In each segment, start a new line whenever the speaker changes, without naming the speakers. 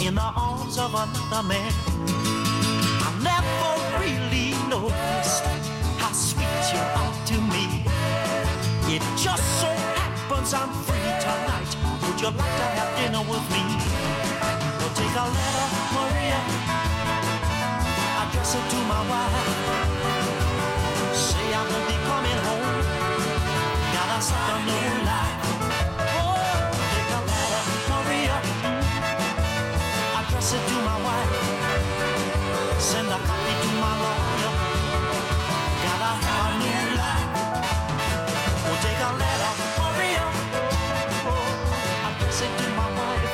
in the arms of another man. I never really noticed how sweet you are to me. It just so happens I'm free tonight. Would you like to have dinner with me? Well, take a letter, Maria, address it to my wife. Say I won't be coming home. Gotta start a new life. Oh, take a letter, Maria, address it to my wife. Send a copy to my lawyer. Gotta have a new life. Oh, take a letter, Maria, address it to my wife.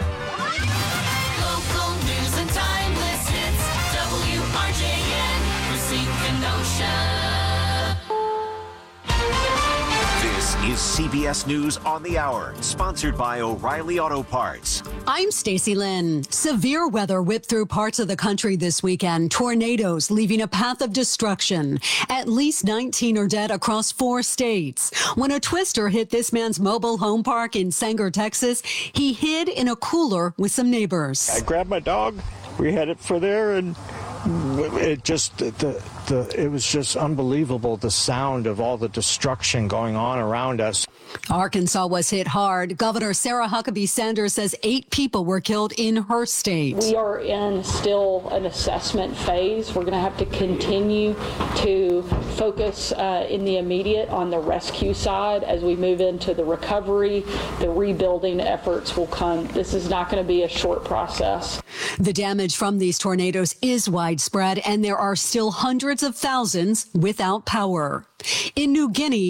Local news and timeless hits. WRJN, Racine, Kenosha.
This is CBS News on the Hour, sponsored by O'Reilly Auto Parts.
I'm Stacey Lynn. Severe weather whipped through parts of the country this weekend. Tornadoes leaving a path of destruction. At least 19 are dead across 4 states. When a twister hit this man's mobile home park in Sanger, Texas, he hid in a cooler with some neighbors.
I grabbed my dog. We headed for there, and it just it was just unbelievable, the sound of all the destruction going on around us.
Arkansas was hit hard. Governor Sarah Huckabee Sanders says 8 people were killed in her state.
We are in still an assessment phase. We're going to have to continue to focus in the immediate on the rescue side. As we move into the recovery, the rebuilding efforts will come. This is not going to be a short process.
The damage from these tornadoes is widespread, and there are still hundreds of thousands without power. In New Guinea,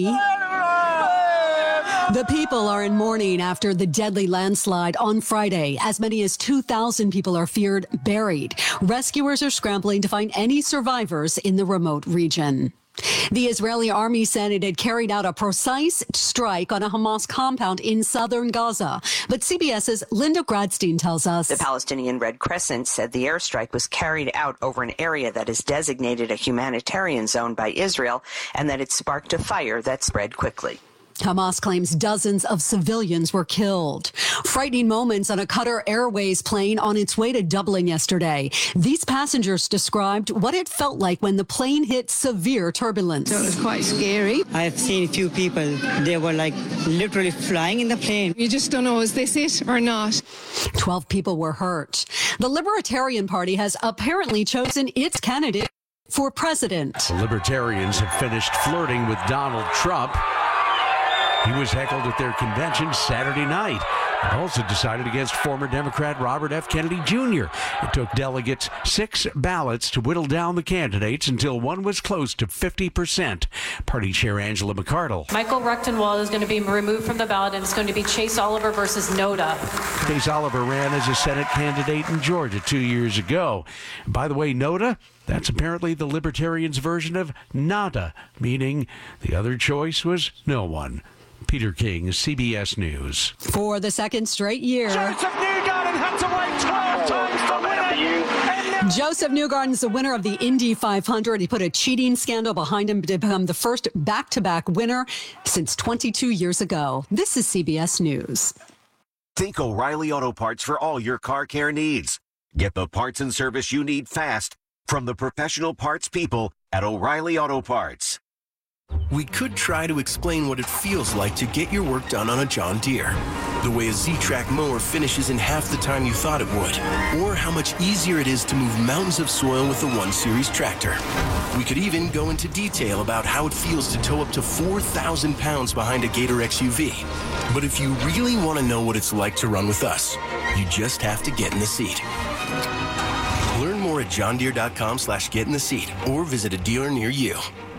the people are in mourning after the deadly landslide on Friday. As many as 2,000 people are feared buried. Rescuers are scrambling to find any survivors in the remote region. The Israeli army said it had carried out a precise strike on a Hamas compound in southern Gaza. But CBS's Linda Gradstein tells us
the Palestinian Red Crescent said the airstrike was carried out over an area that is designated a humanitarian zone by Israel and that it sparked a fire that spread quickly.
Hamas claims dozens of civilians were killed. Frightening moments on a Qatar Airways plane on its way to Dublin yesterday. These passengers described what it felt like when the plane hit severe turbulence.
So it was quite scary.
I've seen a few people, they were like literally flying in the plane.
You just don't know, is this it or not?
12 people were hurt. The Libertarian Party has apparently chosen its candidate for president.
The Libertarians have finished flirting with Donald Trump. He was heckled at their convention Saturday night and also decided against former Democrat Robert F. Kennedy Jr. It took delegates 6 ballots to whittle down the candidates until one was close to 50%. Party Chair Angela McArdle.
Michael Rectenwald is going to be removed from the ballot, and it's going to be Chase Oliver versus Noda.
Chase Oliver ran as a Senate candidate in Georgia 2 years ago. And by the way, Noda, that's apparently the Libertarians' version of nada, meaning the other choice was no one. Peter King, CBS News.
For the second straight year,
Joseph Newgarden had to wait 12 times to win it.
Joseph Newgarden's the winner of the Indy 500. He put a cheating scandal behind him to become the first back-to-back winner since 22 years ago. This is CBS News.
Think O'Reilly Auto Parts for all your car care needs. Get the parts and service you need fast from the professional parts people at O'Reilly Auto Parts.
We could try to explain what it feels like to get your work done on a John Deere. The way a Z-Track mower finishes in half the time you thought it would. Or how much easier it is to move mountains of soil with the 1 Series tractor. We could even go into detail about how it feels to tow up to 4,000 pounds behind a Gator XUV. But if you really want to know what it's like to run with us, you just have to get in the seat. Learn more at johndeere.com/get-in-the-seat or visit a dealer near you.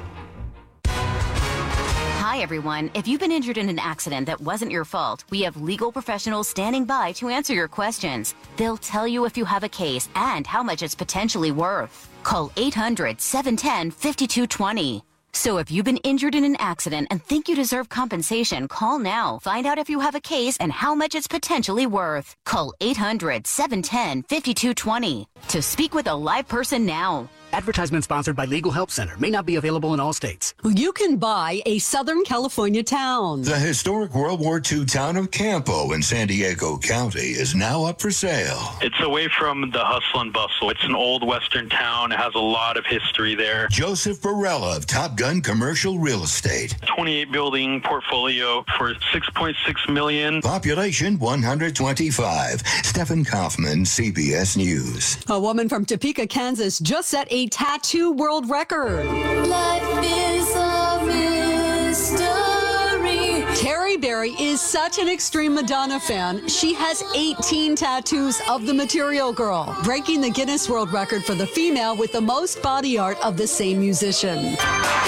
Hi, everyone. If you've been injured in an accident that wasn't your fault, we have legal professionals standing by to answer your questions. They'll tell you if you have a case and how much it's potentially worth. Call 800-710-5220. So if you've been injured in an accident and think you deserve compensation, call now. Find out if you have a case and how much it's potentially worth. Call 800-710-5220 to speak with a live person now.
Advertisement sponsored by Legal Help Center. May not be available in all states.
You can buy a Southern California town.
The historic World War II town of Campo in San Diego County is now up for sale.
It's away from the hustle and bustle. It's an old western town. It has a lot of history there.
Joseph Barella of Top Gun Commercial Real Estate.
28 building portfolio for $6.6 million.
Population 125. Stephen Kaufman, CBS News.
A woman from Topeka, Kansas just set a tattoo world record.
Life is a mystery.
Terry Berry is such an extreme Madonna fan. She has 18 tattoos of the Material Girl, breaking the Guinness World Record for the female with the most body art of the same musician.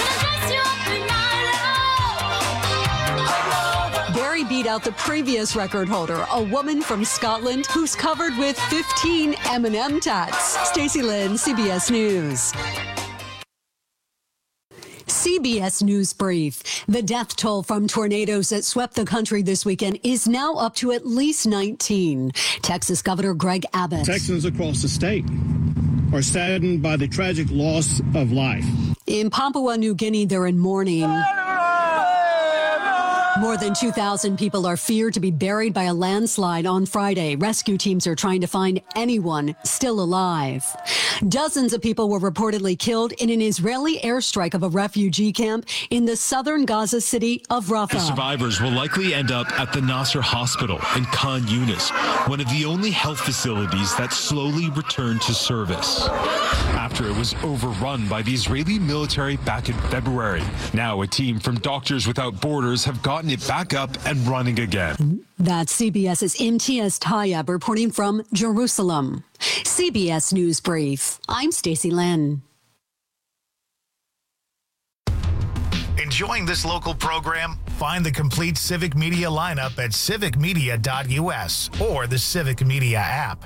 Berry beat out the previous record holder, a woman from Scotland who's covered with 15 M&M tats. Stacey Lynn, CBS News. CBS News Brief. The death toll from tornadoes that swept the country this weekend is now up to at least 19. Texas Governor Greg Abbott.
Texans across the state are saddened by the tragic loss of life.
In Papua New Guinea, they're in mourning. More than 2,000 people are feared to be buried by a landslide on Friday. Rescue teams are trying to find anyone still alive. Dozens of people were reportedly killed in an Israeli airstrike of a refugee camp in the southern Gaza city of Rafah.
The survivors will likely end up at the Nasser Hospital in Khan Yunis, one of the only health facilities that slowly returned to service after it was overrun by the Israeli military back in February. Now a team from Doctors Without Borders have gotten it back up and running again.
That's CBS's Imtiaz Tayeb reporting from Jerusalem. CBS News Brief. I'm Stacey Lynn.
Enjoying this local program? Find the complete Civic Media lineup at civicmedia.us or the Civic Media app.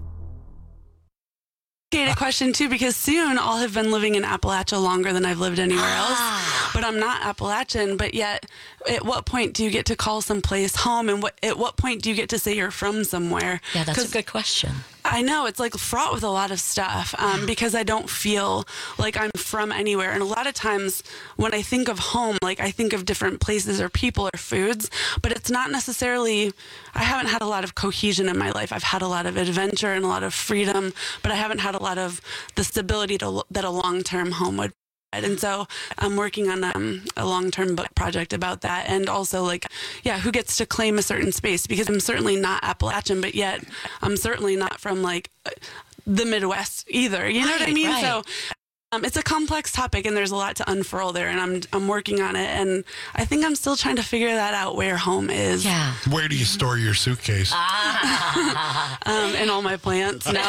A question too, because soon I'll have been living in Appalachia longer than I've lived anywhere else, but I'm not Appalachian. But yet, at what point do you get to call someplace home, and at what point do you get to say you're from somewhere?
Yeah, that's a good question.
I know it's like fraught with a lot of stuff because I don't feel like I'm from anywhere. And a lot of times when I think of home, like I think of different places or people or foods, but it's not necessarily, I haven't had a lot of cohesion in my life. I've had a lot of adventure and a lot of freedom, but I haven't had a lot of the stability that a long-term home would. And so I'm working on a long-term book project about that. And also, like, yeah, who gets to claim a certain space? Because I'm certainly not Appalachian, but yet I'm certainly not from, like, the Midwest either. You know what I mean? Right. So it's a complex topic, and there's a lot to unfurl there, and I'm working on it. And I think I'm still trying to figure that out, where home is.
Yeah.
Where do you store your suitcase?
And all my plants. Now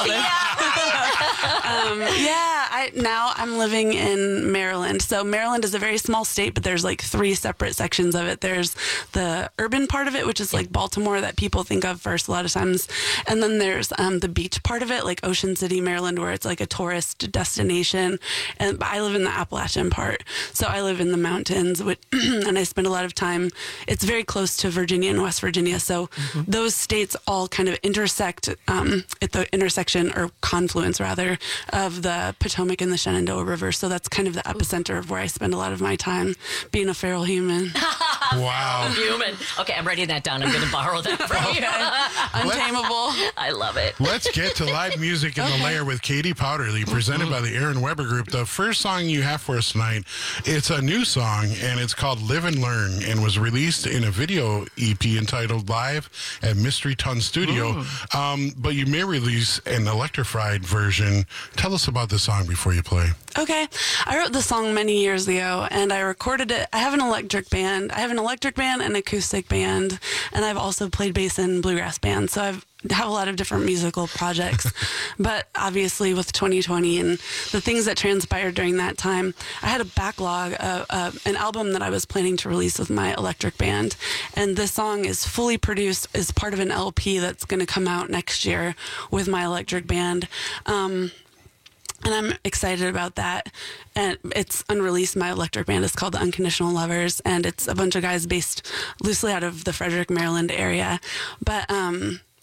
now I'm living in Maryland. So Maryland is a very small state, but there's like 3 separate sections of it. There's the urban part of it, which is like Baltimore that people think of first a lot of times. And then there's the beach part of it, like Ocean City, Maryland, where it's like a tourist destination. And I live in the Appalachian part. So I live in the mountains, and I spend a lot of time. It's very close to Virginia and West Virginia. So those states all kind of intersect at the intersection, or confluence rather, of the Potomac and the Shenandoah River. So that's kind of the epicenter of where I spend a lot of my time, being a feral human.
Wow.
Human. Okay, I'm writing that down. I'm going to borrow that from you.
Untamable.
I love it.
Let's get to live music in the layer with Katie Powderly, presented by the Aaron Weber Group. The first song you have for us tonight, it's a new song, and it's called Live and Learn, and was released in a video EP entitled Live at Mystery Ton Studio. But you may release an electrified version. Tell us about the song before you play.
Okay. I wrote the song many years ago, and I recorded it. I have an electric band. I have an electric band, an acoustic band, and I've also played bass in bluegrass bands. So I've have a lot of different musical projects. But obviously with 2020 and the things that transpired during that time, I had a backlog of an album that I was planning to release with my electric band. And this song is fully produced as part of an LP that's going to come out next year with my electric band. And I'm excited about that. And it's unreleased. My electric band is called The Unconditional Lovers, and it's a bunch of guys based loosely out of the Frederick, Maryland area. But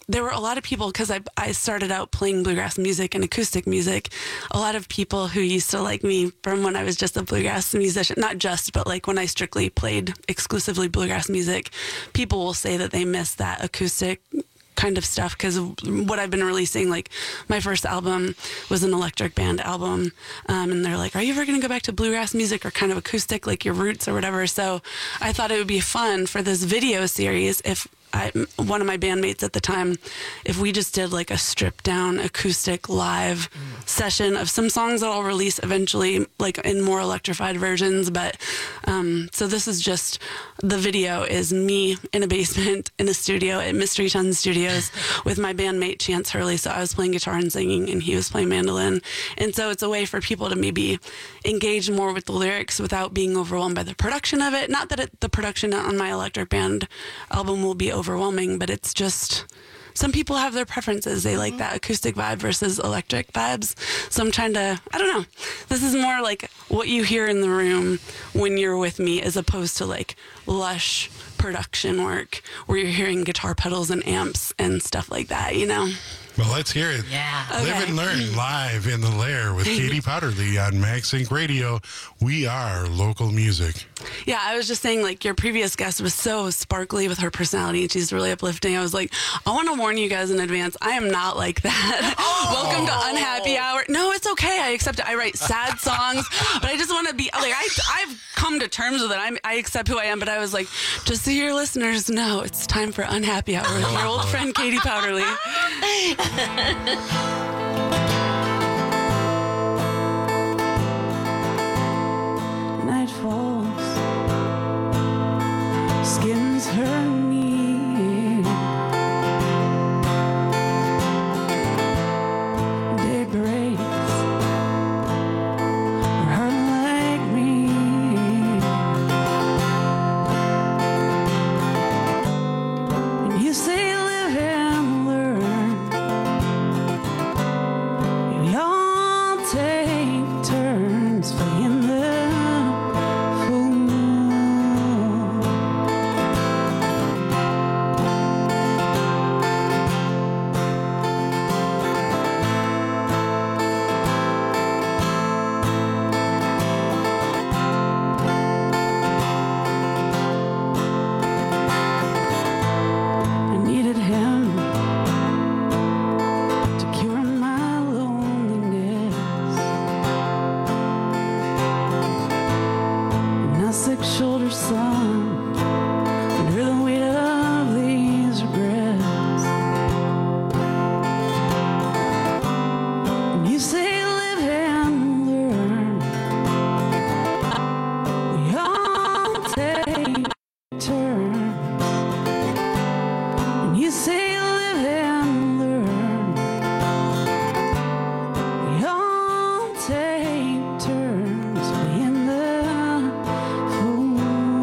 there were a lot of people, because I started out playing bluegrass music and acoustic music, a lot of people who used to like me from when I was just a bluegrass musician, not just, but like when I strictly played exclusively bluegrass music, people will say that they miss that acoustic kind of stuff, because what I've been releasing, like my first album was an electric band album, and they're like, are you ever going to go back to bluegrass music or kind of acoustic, like your roots or whatever? So I thought it would be fun for this video series if one of my bandmates at the time, if we just did like a stripped down acoustic live session of some songs that I'll release eventually, like in more electrified versions. But so this is just, the video is me in a basement in a studio at Mystery Ton Studios with my bandmate Chance Hurley. So I was playing guitar and singing and he was playing mandolin. And so it's a way for people to maybe engage more with the lyrics without being overwhelmed by the production of it. Not that the production on my electric band album will be overwhelming, but it's just, some people have their preferences. They like that acoustic vibe versus electric vibes. So I'm trying to, I don't know. This is more like what you hear in the room when you're with me, as opposed to like lush production work where you're hearing guitar pedals and amps and stuff like that, you know?
Well, let's hear it.
Yeah.
Live and Learn live in the Lair with Katie Powderly on MagSync Radio. We are local music.
Yeah, I was just saying, like, your previous guest was so sparkly with her personality, and she's really uplifting. I was like, I want to warn you guys in advance, I am not like that. Welcome to Unhappy Hour. No, it's okay. I accept it. I write sad songs, but I just want to be, like, I've come to terms with it. I accept who I am, but I was like, just so your listeners know, it's time for Unhappy Hour with your old friend, Katie Powderly.
Night falls, skins her knee. Day breaks, her like me. And you say live and learn. We all take turns playing the fool. I needed him to cure my loneliness, and I sick shoulder sun under the weight of these regrets. And you say live and learn. We all take turns. And you say live and learn. We all take turns playing the fool.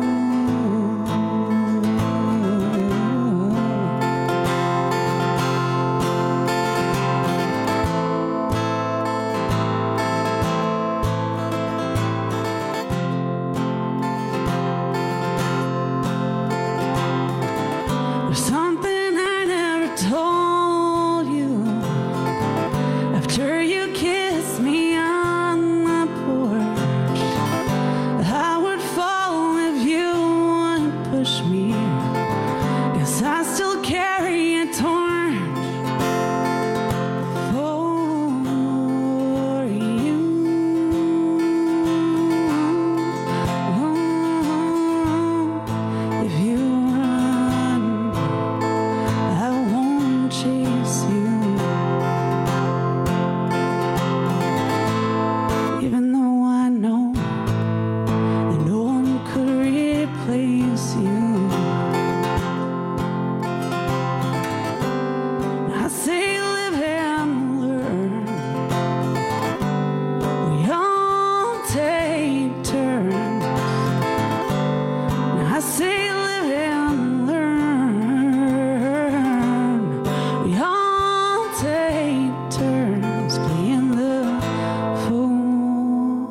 There's something I never told you. After you kissed me on the porch, I would fall if you wouldn't push me. Guess I still carry a torch for you. If you run, I won't chase you. Even though I know that no one could replace you. I say live and learn. We all take turns. I say live and learn. We all take turns playing the fool.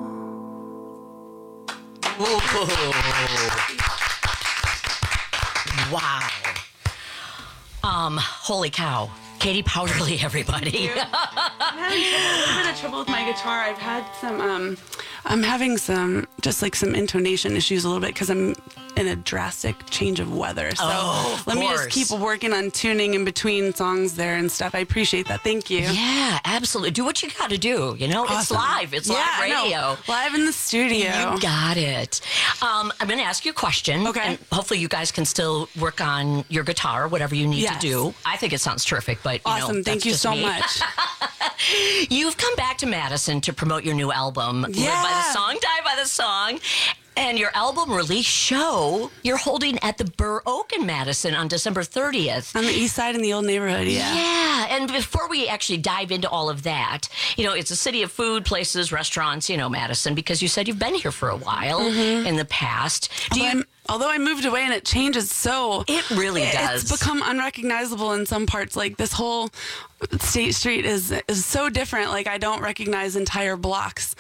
Wow. Holy cow. Katie Powderly, everybody.
I'm having a bit of trouble with my guitar. I've had some, I'm having some intonation issues a little bit because I'm in a drastic change of weather. So let me just keep working on tuning in between songs there and stuff. I appreciate that. Thank you.
Yeah, absolutely. Do what you got to do. You know, It's live. It's live radio.
Live in the studio.
You got it. I'm going to ask you a question.
Okay.
And hopefully you guys can still work on your guitar, whatever you need to do. I think it sounds terrific, but
awesome. Thank you so much.
You've come back to Madison to promote your new album, Live by the Song, Die by the Song. And your album release show you're holding at the Burr Oak in Madison on December 30th.
On the east side in the old neighborhood,
Yeah, and before we actually dive into all of that, it's a city of food, places, restaurants, Madison, because you said you've been here for a while in the past.
Although I moved away and it changes so...
It really does.
It's become unrecognizable in some parts. Like this whole State Street is so different. Like I don't recognize entire blocks.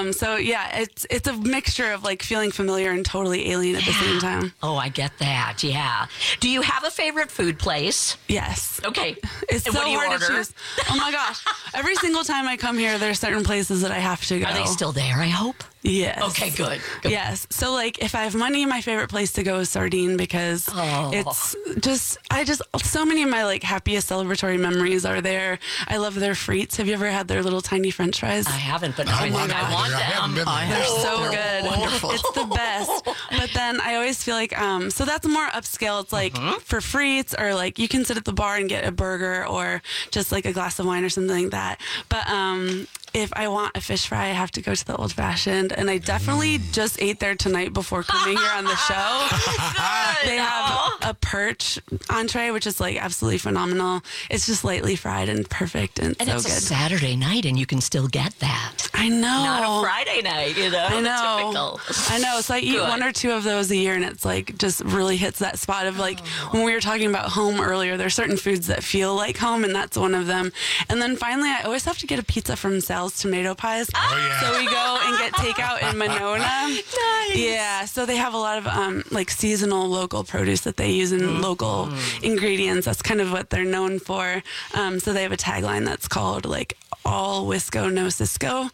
It's a mixture of like feeling familiar and totally alien at the same time.
Oh, I get that. Yeah. Do you have a favorite food place?
Yes.
Okay.
It's so hard to choose. Oh my gosh. Every single time I come here, there's certain places that I have to go.
Are they still there, I hope?
Yes.
Okay, good.
Yes. So like if I have money, my favorite place to go is Sardine because it's so many of my like happiest celebratory memories are there. I love their frites. Have you ever had their little tiny French fries?
I haven't, but I want them.
They're so good.
Wonderful.
It's the best. But then I always feel like so that's more upscale. It's like for frites or like you can sit at the bar and get a burger or just like a glass of wine or something like that. But if I want a fish fry, I have to go to the Old Fashioned. And I definitely just ate there tonight before coming here on the show. They have a perch entree, which is like absolutely phenomenal. It's just lightly fried and perfect and so good.
And it's a Saturday night and you can still get that.
I know.
Not a Friday night,
I know.
Typical.
I know. So I eat one or two of those a year and it's like just really hits that spot of like when we were talking about home earlier, there's certain foods that feel like home and that's one of them. And then finally, I always have to get a pizza from Sal's Tomato Pies. So we go and get takeout in Monona.
Nice.
Yeah. So they have a lot of like seasonal local produce that they use in local ingredients. That's kind of what they're known for. So they have a tagline that's called like all Wisco, no Cisco.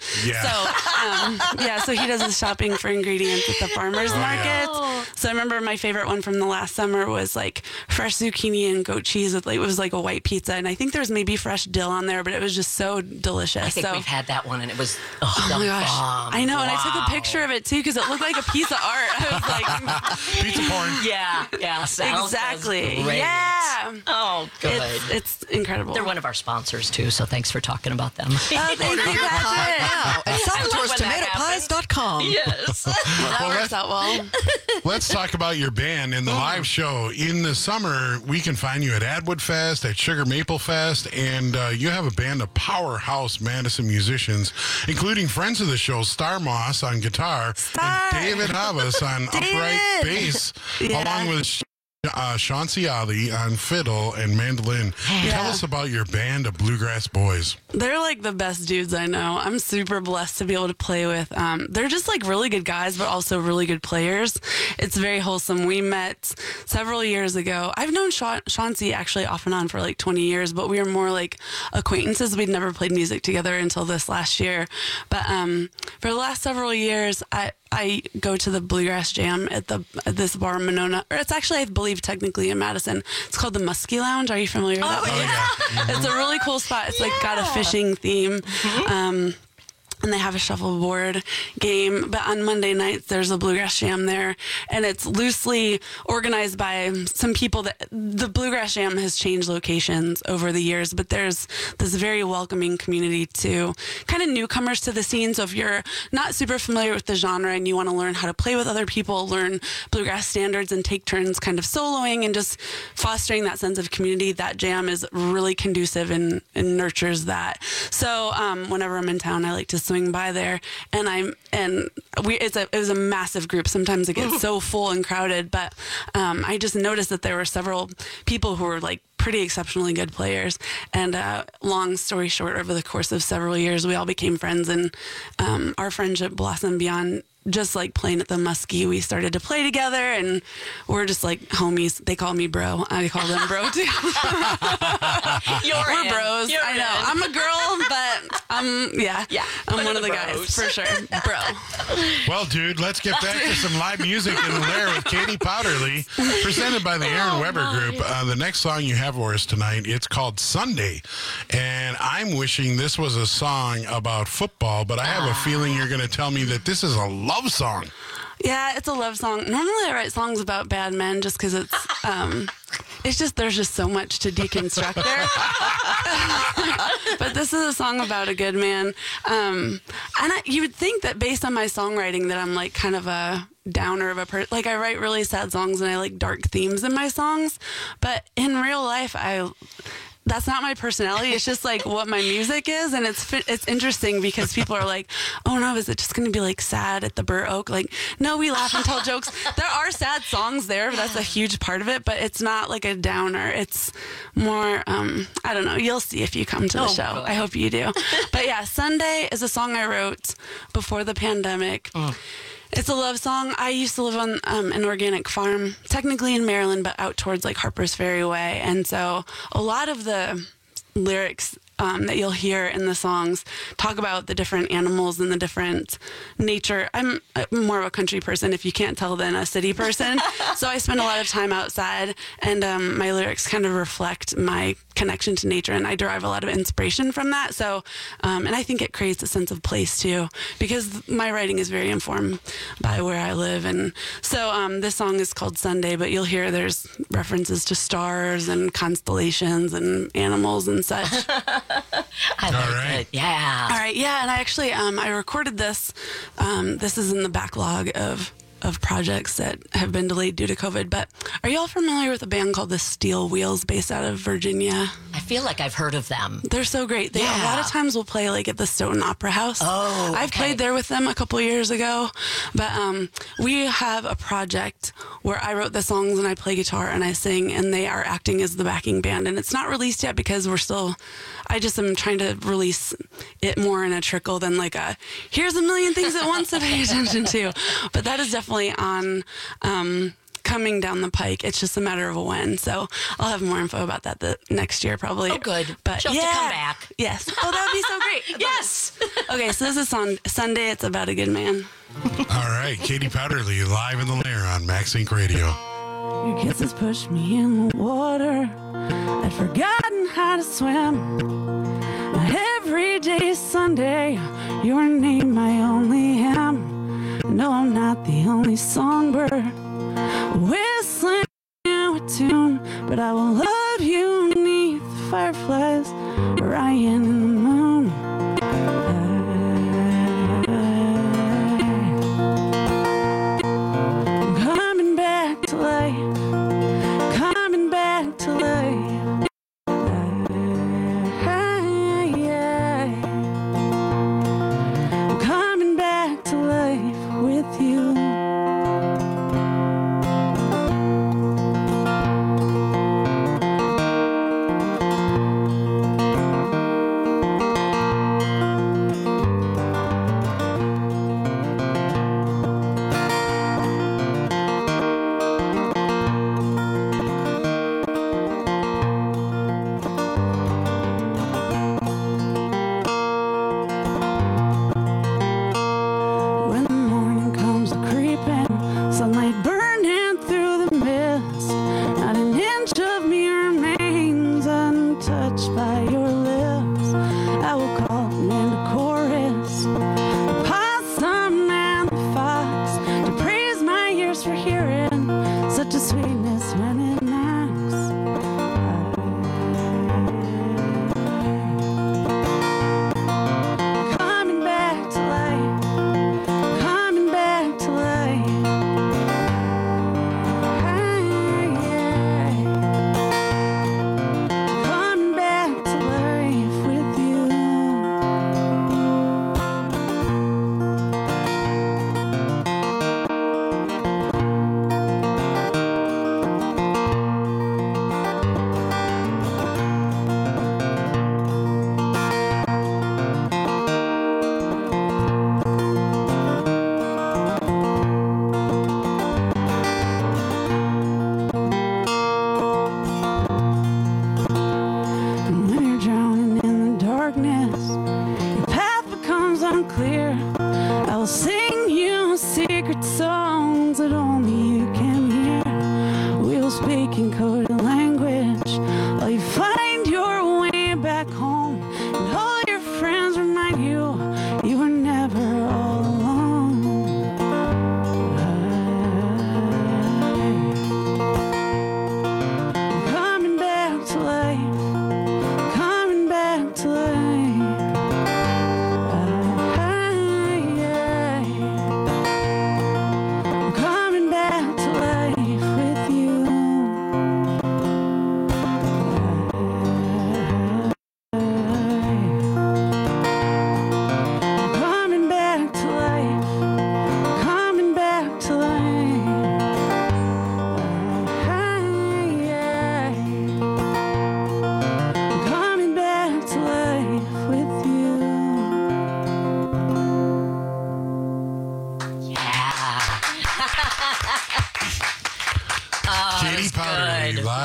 Yeah. So he does his shopping for ingredients at the farmers market. So I remember my favorite one from the last summer was like fresh zucchini and goat cheese with like, it was like a white pizza. And I think there was maybe fresh dill on there, but it was just so delicious.
I think we've had that one and it was
oh my gosh. I know. And I took a picture of it too because it looked like a piece of art. I was like
pizza porn.
Yeah.
Exactly.
Great.
Yeah.
Oh, good.
It's incredible.
They're one of our sponsors too, so thanks for talking about them.
Thank you. Now at Salvatore'sTomatoPies.com.
Yes.
That works out well.
Let's talk about your band and the live show. In the summer, we can find you at Atwood Fest, at Sugar Maple Fest, and you have a band of powerhouse Madison musicians, including friends of the show, Star Moss on guitar, and David Havas on upright bass, along with Chauncey Ali on fiddle and mandolin. Tell us about your band of Bluegrass Boys.
They're like the best dudes I know. I'm super blessed to be able to play with. They're just like really good guys, but also really good players. It's very wholesome. We met several years ago. I've known Chauncey actually off and on for like 20 years, but we were more like acquaintances. We'd never played music together until this last year. But for the last several years, I go to the Bluegrass Jam at this bar in Monona, or it's actually, I believe, technically in Madison. It's called the Muskie Lounge. Are you familiar with that place? It's a really cool spot. It's like got a fishing theme. And they have a shuffleboard game. But on Monday nights, there's a Bluegrass Jam there. And it's loosely organized by some people that the Bluegrass Jam has changed locations over the years. But there's this very welcoming community to kind of newcomers to the scene. So if you're not super familiar with the genre and you want to learn how to play with other people, learn Bluegrass standards and take turns kind of soloing and just fostering that sense of community, that jam is really conducive and nurtures that. So whenever I'm in town, I like to swing by there, and it was a massive group. Sometimes it gets so full and crowded, but I just noticed that there were several people who were like pretty exceptionally good players. And long story short, over the course of several years, we all became friends, and our friendship blossomed beyond just like playing at the Muskie, we started to play together, and we're just like homies. They call me bro. I call them bro too. We're bros. I know. I'm a girl, but I'm one of the guys for sure. Bro.
Well, dude, let's get back to some live music in the Lair with Katie Powderly, presented by the Aaron Weber Group. The next song you have for us tonight, it's called Sunday, and I'm wishing this was a song about football, but I have a feeling you're going to tell me that this is a love song.
Yeah, it's a love song. Normally I write songs about bad men just because it's just, there's just so much to deconstruct there. But this is a song about a good man. And you would think that based on my songwriting that I'm like kind of a downer of a person. Like I write really sad songs and I like dark themes in my songs. But in real life, that's not my personality. It's just like what my music is. And it's interesting because people are like, oh no, is it just going to be like sad at the Burr Oak? Like, no, we laugh and tell jokes. There are sad songs there. But that's a huge part of it, but it's not like a downer. It's more, I don't know. You'll see if you come to the show. Good. I hope you do. But yeah, Sunday is a song I wrote before the pandemic. It's a love song. I used to live on an organic farm, technically in Maryland, but out towards like Harper's Ferry way. And so a lot of the lyrics that you'll hear in the songs talk about the different animals and the different nature. I'm more of a country person, if you can't tell, than a city person. So I spend a lot of time outside, and my lyrics kind of reflect my connection to nature, and I derive a lot of inspiration from that. So, and I think it creates a sense of place too, because my writing is very informed by where I live. And so this song is called Sunday, but you'll hear there's references to stars and constellations and animals and such.
I like it. Yeah.
All right. Yeah. And I actually, I recorded this. This is in the backlog of projects that have been delayed due to COVID. But are you all familiar with a band called the Steel Wheels based out of Virginia?
I feel like I've heard of them.
They're so great. They a lot of times will play like at the Stoughton Opera House.
Oh, okay.
I've played there with them a couple of years ago. But we have a project where I wrote the songs and I play guitar and I sing, and they are acting as the backing band. And it's not released yet because I just am trying to release it more in a trickle than like here's a million things at once to pay attention to. But that is definitely on coming down the pike. It's just a matter of when. So I'll have more info about that the next year probably.
Oh, good.
But
she'll have to come back.
Yes. Oh, that would be so great.
Yes.
Okay, so this is on Sunday. It's about a good man.
All right, Katie Powderly live in the Lair on Max Inc. Radio.
Your kisses pushed me in the water. I'd forgotten how to swim. Every day is Sunday. Your name I only am. No, I'm not the only songbird whistling a tune, but I will love you beneath the fireflies, Ryan in the moon. I'm coming back to life, coming back to life. I'm coming back to life with you.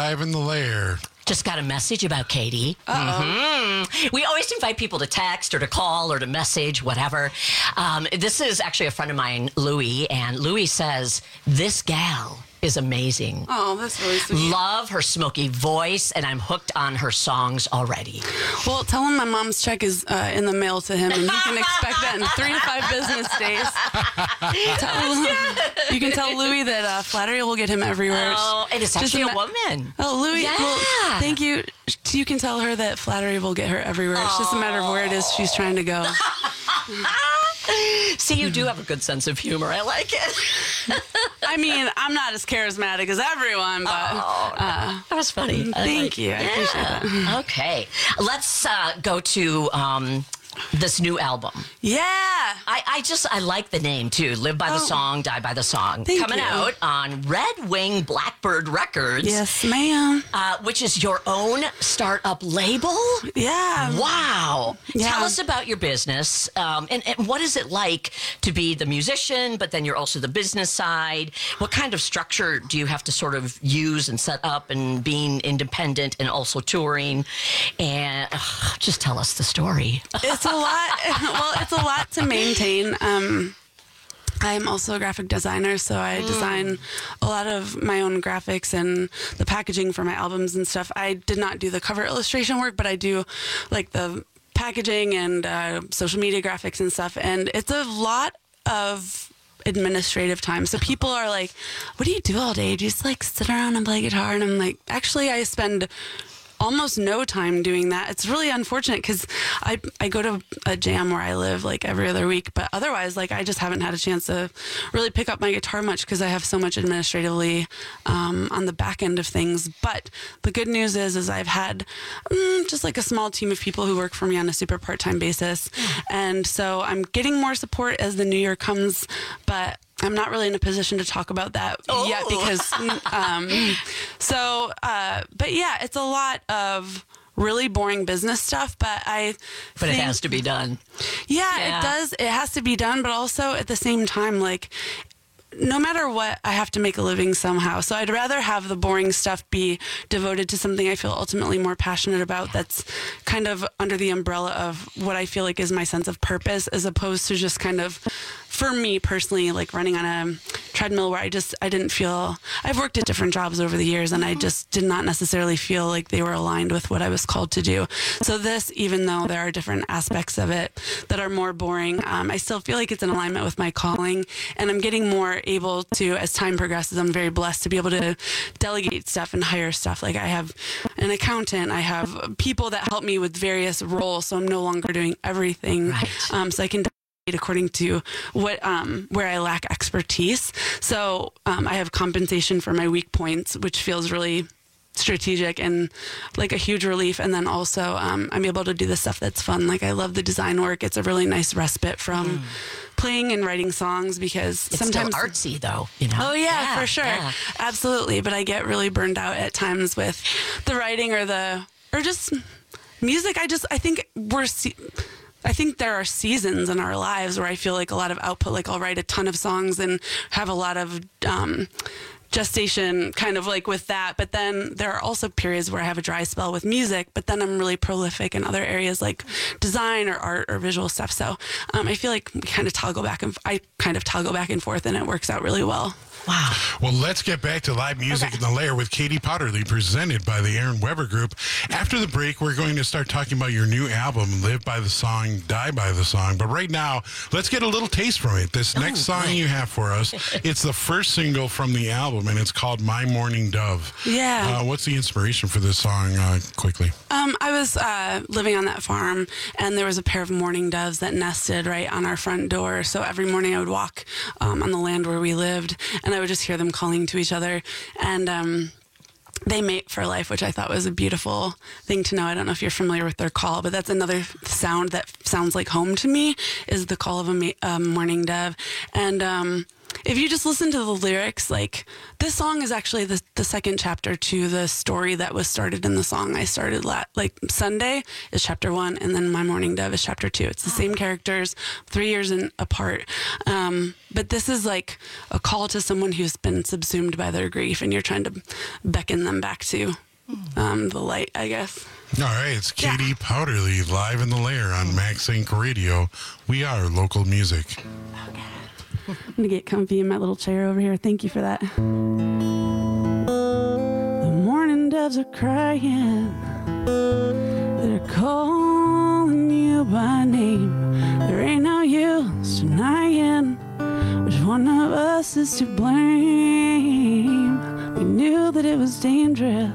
live in the lair.
Just got a message about Katie. We always invite people to text or to call or to message, whatever. This is actually a friend of mine, Louie, and Louie says, this gal is amazing.
Oh, that's really sweet.
Love her smoky voice, and I'm hooked on her songs already.
Well, tell him my mom's check is in the mail to him, and he can expect that in 3 to 5 business days. You can tell Louie that flattery will get him everywhere.
Oh, and it's actually a woman.
Oh, Louie,
yeah.
well, thank you. You can tell her that flattery will get her everywhere. It's just a matter of where it is she's trying to go.
See, you do have a good sense of humor. I like it.
I mean, I'm not as charismatic as everyone, but
that was funny.
Thank you. I appreciate that.
Okay, let's go to this new album.
Yeah,
I like the name too. Live by the Song, Die by the Song. Coming out on Red Wing Blackbird Records.
Yes, ma'am.
Which is your own startup label.
Yeah.
Wow.
Yeah.
Tell us about your business and what is it like to be the musician, but then you're also the business side. What kind of structure do you have to sort of use and set up, and being independent and also touring? And just tell us the story.
It's a lot. Well, it's a lot to maintain. I'm also a graphic designer, so I design a lot of my own graphics and the packaging for my albums and stuff. I did not do the cover illustration work, but I do like the packaging and social media graphics and stuff. And it's a lot of administrative time. So people are like, what do you do all day? Do you just like sit around and play guitar? And I'm like, actually, I spend almost no time doing that. It's really unfortunate because I go to a jam where I live like every other week, but otherwise, like, I just haven't had a chance to really pick up my guitar much because I have so much administratively on the back end of things. But the good news is I've had just like a small team of people who work for me on a super part-time basis. And so I'm getting more support as the new year comes, but I'm not really in a position to talk about that yet because, but yeah, it's a lot of really boring business stuff, but it
has to be done.
Yeah, it does. It has to be done, but also at the same time, like, no matter what, I have to make a living somehow. So I'd rather have the boring stuff be devoted to something I feel ultimately more passionate about, that's kind of under the umbrella of what I feel like is my sense of purpose, as opposed to just kind of, for me personally, like running on a treadmill where I didn't feel, I've worked at different jobs over the years and I just did not necessarily feel like they were aligned with what I was called to do. So this, even though there are different aspects of it that are more boring, I still feel like it's in alignment with my calling, and I'm getting more able to, as time progresses, I'm very blessed to be able to delegate stuff and hire stuff. Like, I have an accountant, I have people that help me with various roles, so I'm no longer doing everything.
Right.
So I can according to what where I lack expertise. So I have compensation for my weak points, which feels really strategic and like a huge relief. And then also I'm able to do the stuff that's fun. Like, I love the design work. It's a really nice respite from playing and writing songs, because
it's
sometimes
still artsy though, you know.
Oh yeah, for sure.
Yeah.
Absolutely. But I get really burned out at times with the writing or just music. I think there are seasons in our lives where I feel like a lot of output, like I'll write a ton of songs and have a lot of gestation kind of like with that. But then there are also periods where I have a dry spell with music, but then I'm really prolific in other areas like design or art or visual stuff. So I feel like I kind of toggle back and forth, and it works out really well.
Wow.
Well, let's get back to live music in the lair with Katie Powderly, presented by the Aaron Weber Group. After the break, we're going to start talking about your new album, Live by the Song, Die by the Song. But right now, let's get a little taste from it. This next song you have for us, it's the first single from the album, and it's called My Morning Dove.
Yeah.
What's the inspiration for this song, quickly?
I was living on that farm, and there was a pair of mourning doves that nested right on our front door. So every morning I would walk on the land where we lived, and I would just hear them calling to each other. And they mate for life, which I thought was a beautiful thing to know. I don't know if you're familiar with their call, but that's another sound that sounds like home to me, is the call of a mourning dove. And if you just listen to the lyrics, like this song is actually the second chapter to the story that was started in the song I started Sunday is chapter 1, and then My Morning Dove is chapter 2. It's the same characters, 3 years apart. But this is like a call to someone who's been subsumed by their grief, and you're trying to beckon them back to the light, I guess.
All right, it's Katie Powderly live in the Lair on Max Inc. Radio. We are local music.
I'm going to get comfy in my little chair over here. Thank you for that. The morning doves are crying. They're calling you by name. There ain't no use denying which one of us is to blame. We knew that it was dangerous.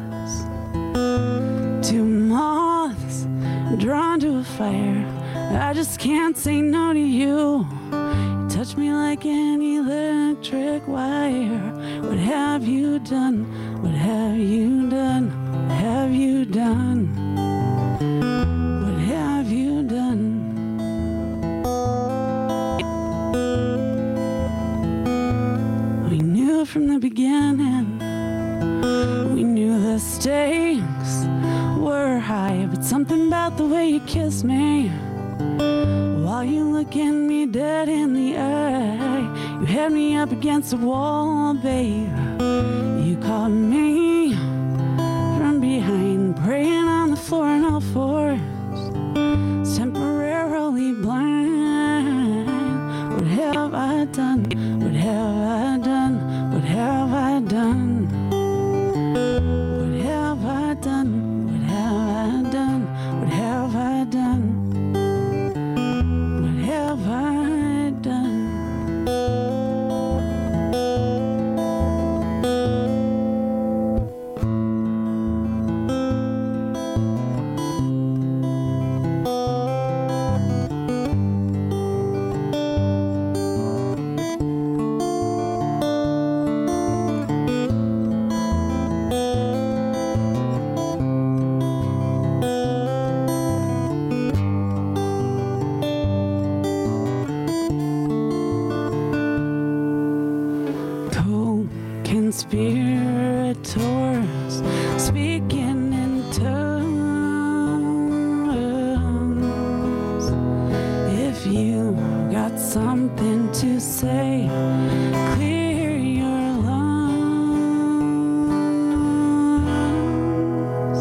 Two moths drawn to a fire. I just can't say no to you. You touch me like an electric wire. What have you done? What have you done? What have you done? What have you done? We knew from the beginning. We knew the stakes were high, but something about the way you kiss me while you look at me dead in the eye. You had me up against the wall, babe. You caught me from behind, praying on the floor on all fours, temporarily blind. What have I done? What have I done? What have I done? What have I done? What have I done? What have I done? What have I done? Conspirators speaking in tongues. If you got something to say, clear your lungs.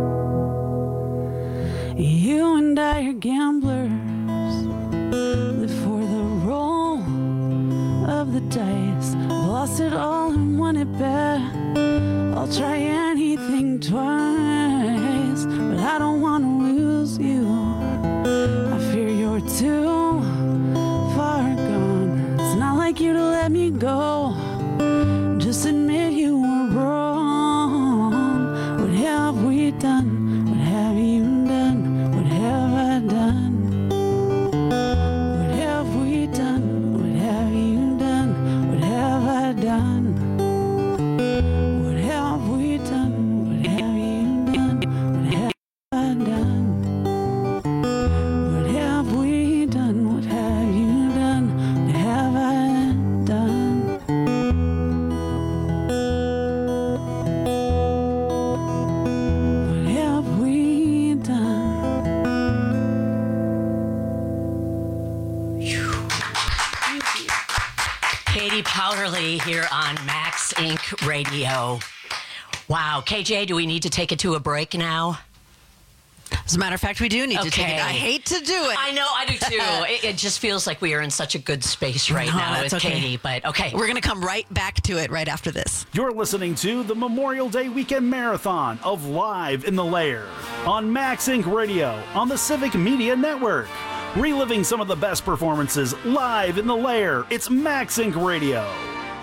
You and I are gamblers, live for the roll of the dice. Lost it all and won it back. I'll try anything twice, but I don't want to lose you. I fear you're too far gone. It's not like you to let me go. Just admit you were wrong. What have we done? What have you done? What have I done? What have we done? What have you done? What have I done? What have we done? What have you done? What have I done? What have we done? What have you done? What have I done? What have we done?
Katie Powderly here on Max Inc. Radio. Wow. KJ, do we need to take it to a break now?
As a matter of fact, we do need to take it. I hate to do it.
I know, I do too. It just feels like we are in such a good space right now with Katie, but okay.
We're going to come right back to it right after this.
You're listening to the Memorial Day Weekend Marathon of Live in the Lair on Max Inc. Radio on the Civic Media Network. Reliving some of the best performances live in the Lair. It's Max Inc. Radio.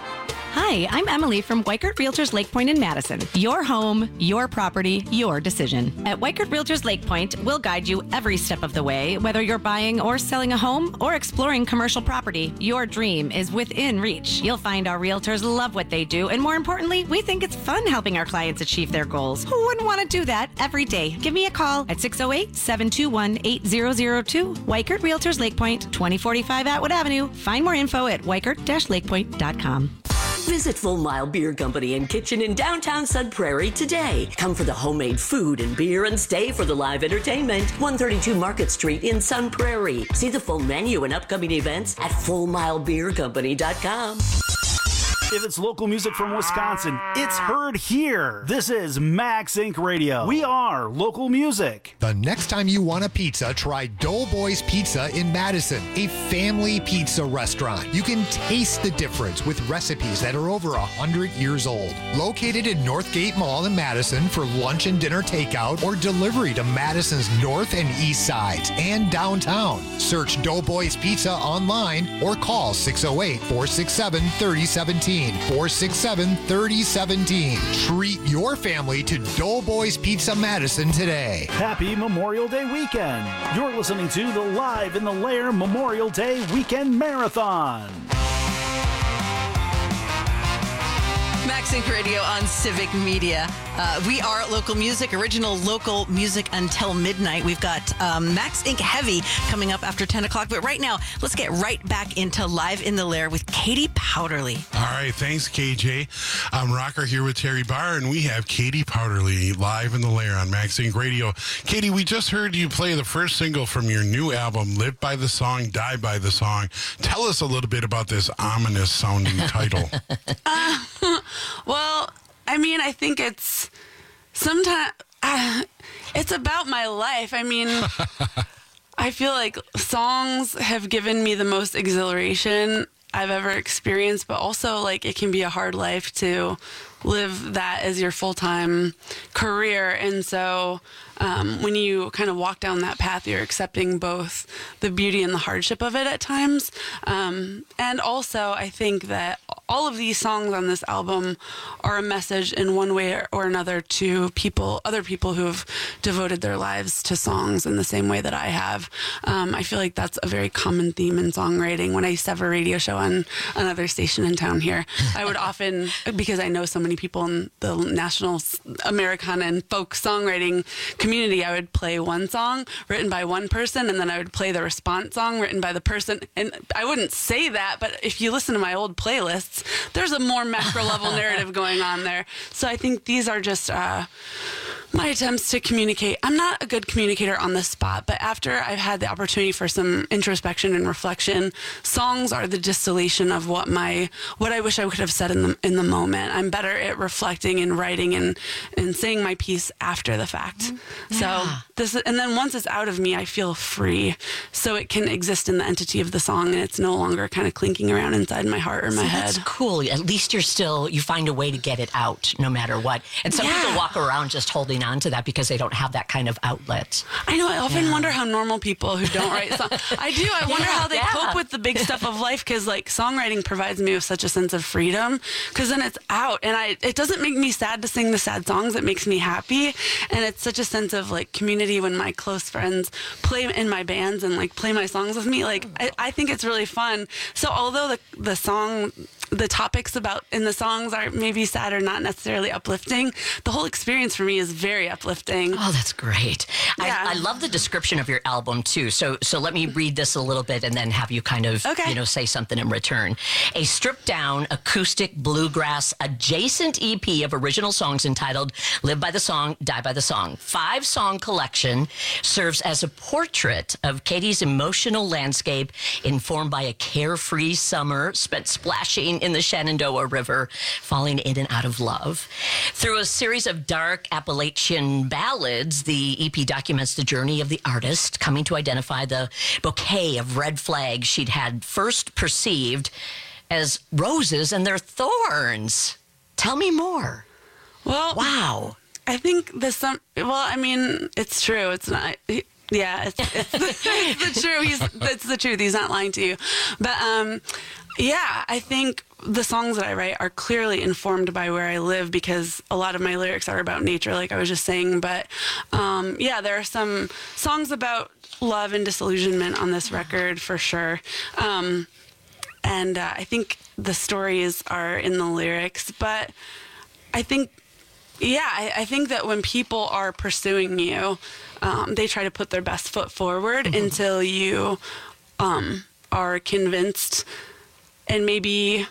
Hi, I'm Emily from Weikert Realtors Lake Point in Madison. Your home, your property, your decision. At Weikert Realtors Lake Point, we'll guide you every step of the way. Whether you're buying or selling a home or exploring commercial property, your dream is within reach. You'll find our realtors love what they do, and more importantly, we think it's fun helping our clients achieve their goals. Who wouldn't want to do that every day? Give me a call at 608-721-8002. Weikert Realtors Lake Point, 2045 Atwood Avenue. Find more info at weikert-lakepoint.com.
Visit Full Mile Beer Company and Kitchen in downtown Sun Prairie today. Come for the homemade food and beer and stay for the live entertainment. 132 Market Street in Sun Prairie. See the full menu and upcoming events at fullmilebeercompany.com.
If it's local music from Wisconsin, it's heard here. This is Max Inc. Radio. We are local music.
The next time you want a pizza, try Doughboys Pizza in Madison, a family pizza restaurant. You can taste the difference with recipes that are over 100 years old. Located in Northgate Mall in Madison for lunch and dinner takeout or delivery to Madison's north and east sides and downtown. Search Doughboys Pizza online or call 608-467-3017. 467-3017. Treat your family to Doughboys Pizza Madison today.
Happy Memorial Day weekend. You're listening to the Live in the Lair Memorial Day Weekend Marathon.
Max Inc. Radio on Civic Media. We are local music, original local music until midnight. We've got Max Inc. Heavy coming up after 10 o'clock. But right now, let's get right back into Live in the Lair with Katie Powderly.
All right, thanks, KJ. I'm Rocker here with Terry Barr, and we have Katie Powderly live in the Lair on Max Inc. Radio. Katie, we just heard you play the first single from your new album, Live by the Song, Die by the Song. Tell us a little bit about this ominous-sounding title.
Well, I mean, I think it's sometimes it's about my life. I mean, I feel like songs have given me the most exhilaration I've ever experienced, but also like it can be a hard life to live that as your full-time career. And so when you kind of walk down that path, you're accepting both the beauty and the hardship of it at times. And also, I think that all of these songs on this album are a message in one way or another to other people who have devoted their lives to songs in the same way that I have. I feel like that's a very common theme in songwriting. When I used to have a radio show on another station in town here, I would often, because I know so many people in the national Americana and folk songwriting community, I would play one song written by one person, and then I would play the response song written by the person. And I wouldn't say that, but if you listen to my old playlists, there's a more macro level narrative going on there. So I think these are just my attempts to communicate. I'm not a good communicator on the spot, but after I've had the opportunity for some introspection and reflection, songs are the distillation of what I wish I could have said in the moment. I'm better at reflecting and writing and saying my piece after the fact. Yeah. So and then once it's out of me, I feel free. So it can exist in the entity of the song, and it's no longer kind of clinking around inside my heart or my head.
That's cool. At least you find a way to get it out no matter what. And some people walk around just holding on to that because they don't have that kind of outlet.
I know. I often wonder how normal people who don't write songs, I do. I wonder how they cope with the big stuff of life, because like songwriting provides me with such a sense of freedom, because then it's out, and it doesn't make me sad to sing the sad songs. It makes me happy, and it's such a sense of like community when my close friends play in my bands and like play my songs with me. Like I think it's really fun. So although the topics in the songs are maybe sad or not necessarily uplifting, the whole experience for me is very uplifting.
Oh, that's great.
Yeah.
I love the description of your album too. So let me read this a little bit and then have you kind of say something in return. A stripped down acoustic bluegrass adjacent EP of original songs entitled Live by the Song, Die by the Song. 5-song collection serves as a portrait of Katie's emotional landscape informed by a carefree summer spent splashing in the Shenandoah River, falling in and out of love. Through a series of dark Appalachian ballads, the EP documents the journey of the artist coming to identify the bouquet of red flags she'd had first perceived as roses and their thorns. Tell me more.
Well,
wow.
I think it's true. It's not. Yeah, it's the truth. It's the truth. He's not lying to you. But yeah, I think the songs that I write are clearly informed by where I live because a lot of my lyrics are about nature, like I was just saying. But there are some songs about love and disillusionment on this record for sure. And I think the stories are in the lyrics. But I think, I think that when people are pursuing you, they try to put their best foot forward until you are convinced, and maybe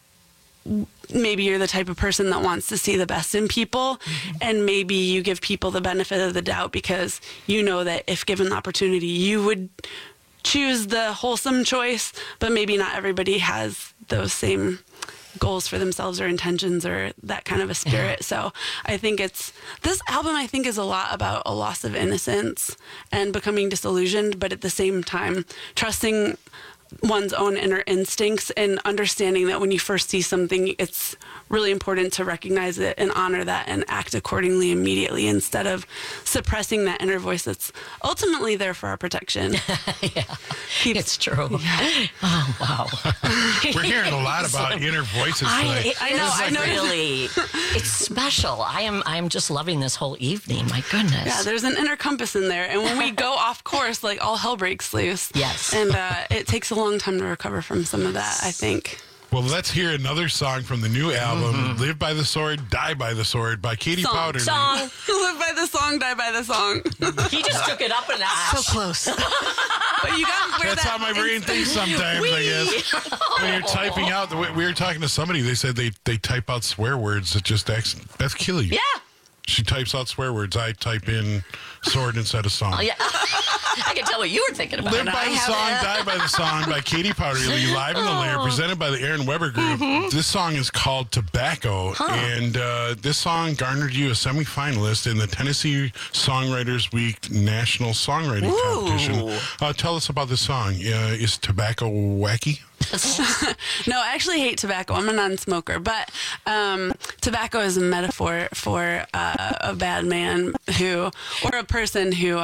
you're the type of person that wants to see the best in people, and maybe you give people the benefit of the doubt because you know that if given the opportunity, you would choose the wholesome choice, but maybe not everybody has those same goals for themselves or intentions or that kind of a spirit. So I think this album I think is a lot about a loss of innocence and becoming disillusioned, but at the same time trusting one's own inner instincts and understanding that when you first see something, it's really important to recognize it and honor that and act accordingly immediately instead of suppressing that inner voice that's ultimately there for our protection.
It's true.
Yeah.
Oh, wow.
We're hearing a lot about inner voices today.
I know. Really, it's special. I am just loving this whole evening. My goodness.
Yeah, there's an inner compass in there, and when we go off course, like all hell breaks loose.
Yes.
And it takes a long time to recover from some of that, I think.
Well, let's hear another song from the new album, Live by the Sword, Die by the Sword by Katie Powderly.
Song. Live by the song, die by the song.
He just took it up a notch.
So close.
But you got
That's how my brain thinks sometimes, I guess. When you're typing out, we were talking to somebody, they said they type out swear words that just Beth Keeley.
Yeah.
She types out swear words. I type in sword instead of song.
Oh, yeah. I can tell what you were thinking about.
Live by the Song, Die by the Song by Katie Powderly, live in the Lair, presented by the Aaron Weber Group. This song is called Tobacco, and this song garnered you a semifinalist in the Tennessee Songwriters Week National Songwriting Competition. Tell us about this song. Is tobacco wacky?
No, I actually hate tobacco. I'm a non-smoker, but tobacco is a metaphor for a bad man or a person who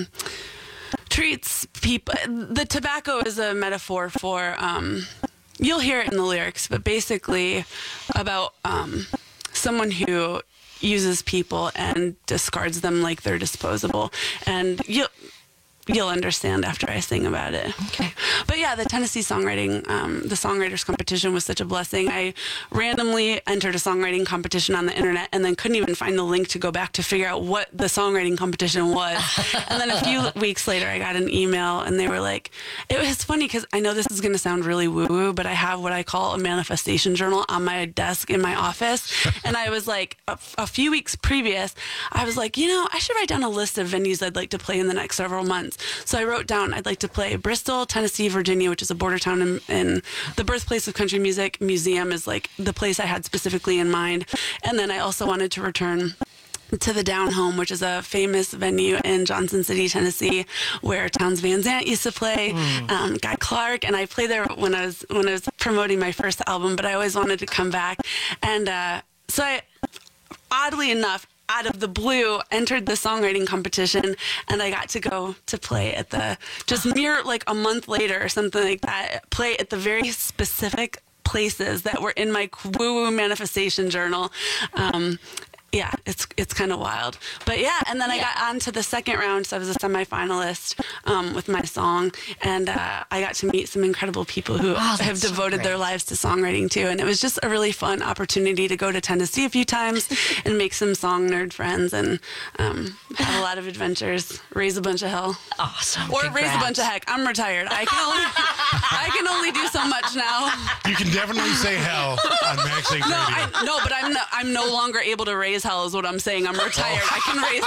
treats people. The tobacco is a metaphor for, you'll hear it in the lyrics, but basically about someone who uses people and discards them like they're disposable. And you'll understand after I sing about it.
Okay.
But yeah, the Tennessee Songwriting, the Songwriters Competition was such a blessing. I randomly entered a songwriting competition on the internet and then couldn't even find the link to go back to figure out what the songwriting competition was. And then a few weeks later, I got an email and they were like, it was funny because I know this is going to sound really woo-woo, but I have what I call a manifestation journal on my desk in my office. And I was like, a few weeks previous, I was like, I should write down a list of venues I'd like to play in the next several months. So I wrote down I'd like to play Bristol, Tennessee, Virginia, which is a border town in the birthplace of country music. Museum is like the place I had specifically in mind. And then I also wanted to return to the Down Home, which is a famous venue in Johnson City, Tennessee, where Townes Van Zandt used to play, Guy Clark, and I played there when I was promoting my first album. But I always wanted to come back, and so I, oddly enough, out of the blue, entered the songwriting competition, and I got to go to play at like a month later or something like that, play at the very specific places that were in my woo-woo manifestation journal. Yeah, it's kind of wild. But yeah, and then I got on to the second round, so I was a semifinalist with my song, and I got to meet some incredible people who have devoted their lives to songwriting too, and it was just a really fun opportunity to go to Tennessee a few times and make some song nerd friends and have a lot of adventures, raise a bunch of hell.
Awesome.
Or raise a bunch of heck. I'm retired. I can only do so much now.
You can definitely say hell on Max Inc. Radio.
But I'm no longer able to raise hell is what I'm saying. I'm retired. I can raise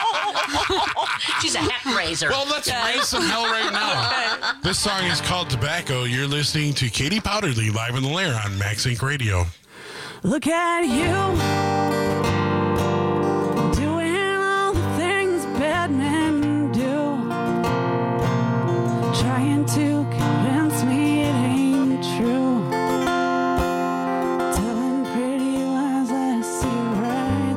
heck.
She's a heck raiser.
Well, let's raise some hell right now.
Okay.
This song is called Tobacco. You're listening to Katie Powderly live in the Lair on Max Inc. Radio.
Look at you, doing all the things bad men do, trying to convince me it ain't true, telling pretty lies I see right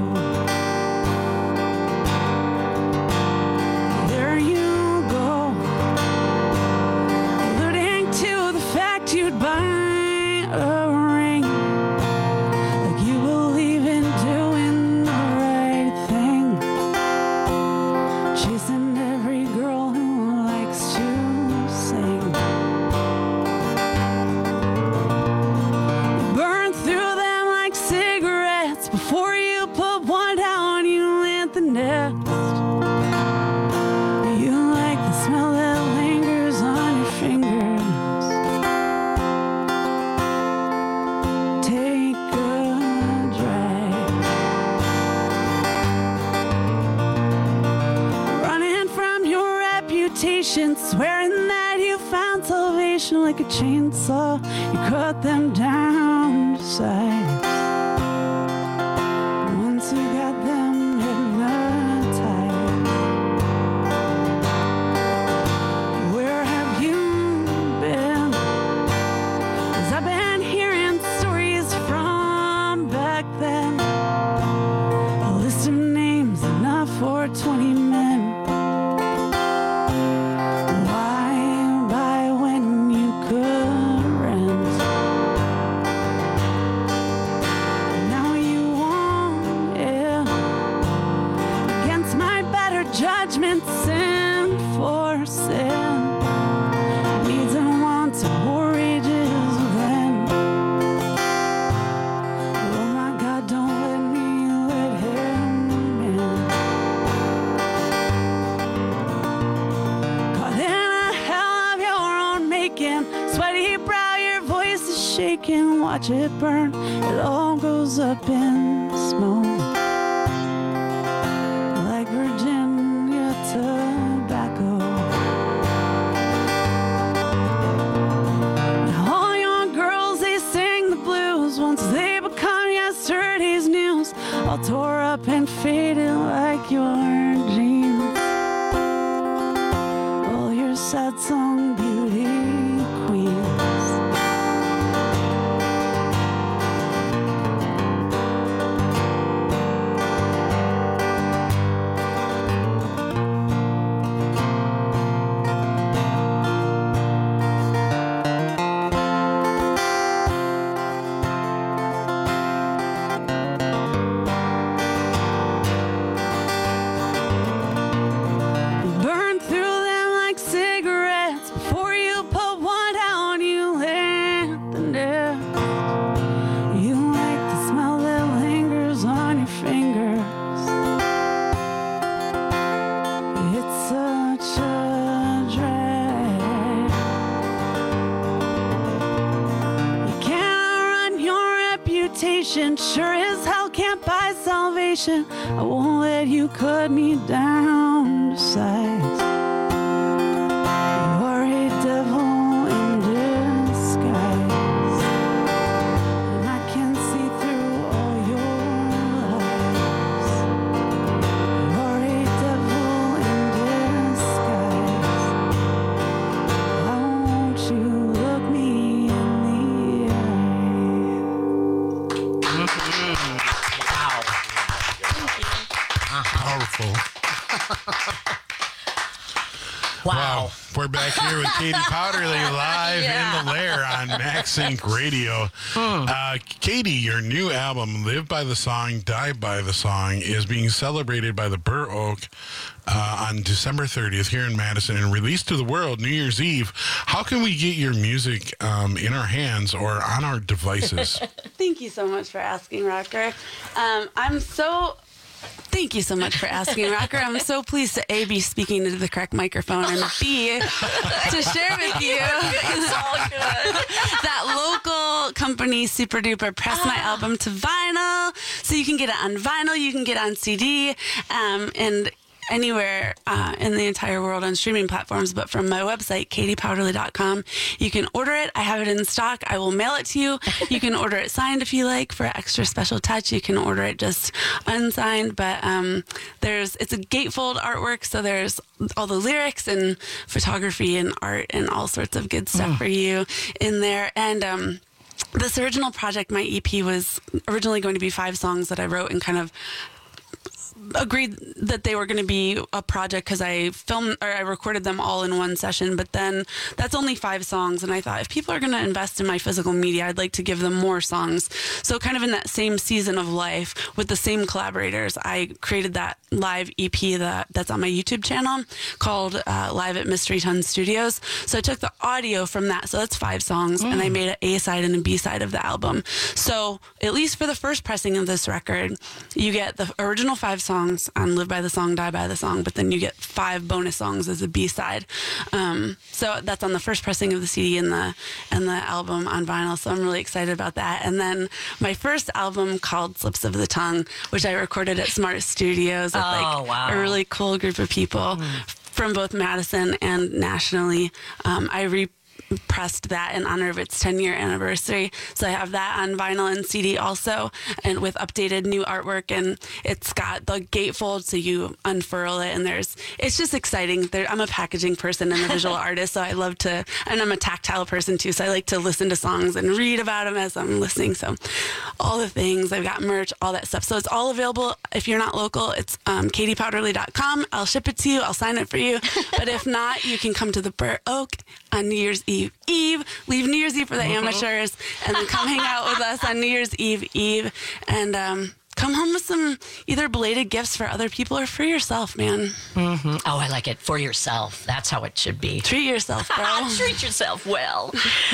through. There you go, alluding to the fact you'd buy a swearing that you found salvation like a chainsaw. You cut them down to size. Once you got them hypnotized, where have you been? 'Cause I've been hearing stories from back then. A list of names enough for 20 men. Why buy when you could rent? Now you want it against my better judgment, sin for sin. Needs and wants and war rages within. Oh my God, don't let me let him in. Caught in a hell of your own making, sweaty brow, your voice is shaking. Watch it burn, it all goes up in smoke. Like Virginia tobacco. Now all your girls, they sing the blues. Once they become yesterday's news, all tore up and faded like your dreams. All your sad song beauty queens. Burn through them like cigarettes. Before you put one down, you lit the next. You like the smell that lingers on your fingers. It's such a drag. You can't run your reputation. Sure as hell can't buy salvation. I won't let you cut me down to size. You are a devil in disguise, and I can see through all your lies. You are a devil in disguise. Why won't you look me in the eye?
Powerful.
Wow.
We're back here with Katie Powderly live in the Lair on Max Inc. Radio. Katie, your new album, Live by the Song, Die by the Song, is being celebrated by the Burr Oak on December 30th here in Madison and released to the world New Year's Eve. How can we get your music in our hands or on our devices?
Thank you so much for asking, Rocker. Thank you so much for asking, Rocker. I'm so pleased to A, be speaking into the correct microphone, and B, to share with you that local company, Super Duper, pressed my album to vinyl. So you can get it on vinyl, you can get it on CD, and anywhere in the entire world on streaming platforms. But from my website, katiepowderly.com, you can order it. I have it in stock. I will mail it to you. You can order it signed if you like for extra special touch. You can order it just unsigned. But it's a gatefold artwork, so there's all the lyrics and photography and art and all sorts of good stuff for you in there. And this original project, my EP, was originally going to be 5 songs that I wrote and kind of agreed that they were going to be a project because I recorded them all in one session, but then that's only 5 songs, and I thought if people are going to invest in my physical media, I'd like to give them more songs. So kind of in that same season of life with the same collaborators, I created that live EP that's on my YouTube channel called Live at Mystery Ton Studios. So I took the audio from that, so that's 5 songs, and I made an A-side and a B-side of the album. So at least for the first pressing of this record, you get the original 5 songs on Live by the Song, Die by the Song, but then you get 5 bonus songs as a B-side. So that's on the first pressing of the CD and the album on vinyl. So I'm really excited about that. And then my first album called Slips of the Tongue, which I recorded at Smart Studios with a really cool group of people. from both Madison and nationally. I pressed that in honor of its 10-year anniversary. So I have that on vinyl and CD also, and with updated new artwork, and it's got the gatefold so you unfurl it, and it's just exciting. I'm a packaging person and a visual artist, so I love to, and I'm a tactile person too, so I like to listen to songs and read about them as I'm listening. So all the things, I've got merch, all that stuff. So it's all available. If you're not local, it's katiepowderly.com. I'll ship it to you. I'll sign it for you. But if not, you can come to the Burr Oak on New Year's Eve. Leave New Year's Eve for the amateurs, and then come hang out with us on New Year's Eve, and come home with some either belated gifts for other people or for yourself, man.
Mm-hmm. Oh, I like it. For yourself. That's how it should be.
Treat yourself, bro.
Treat yourself well.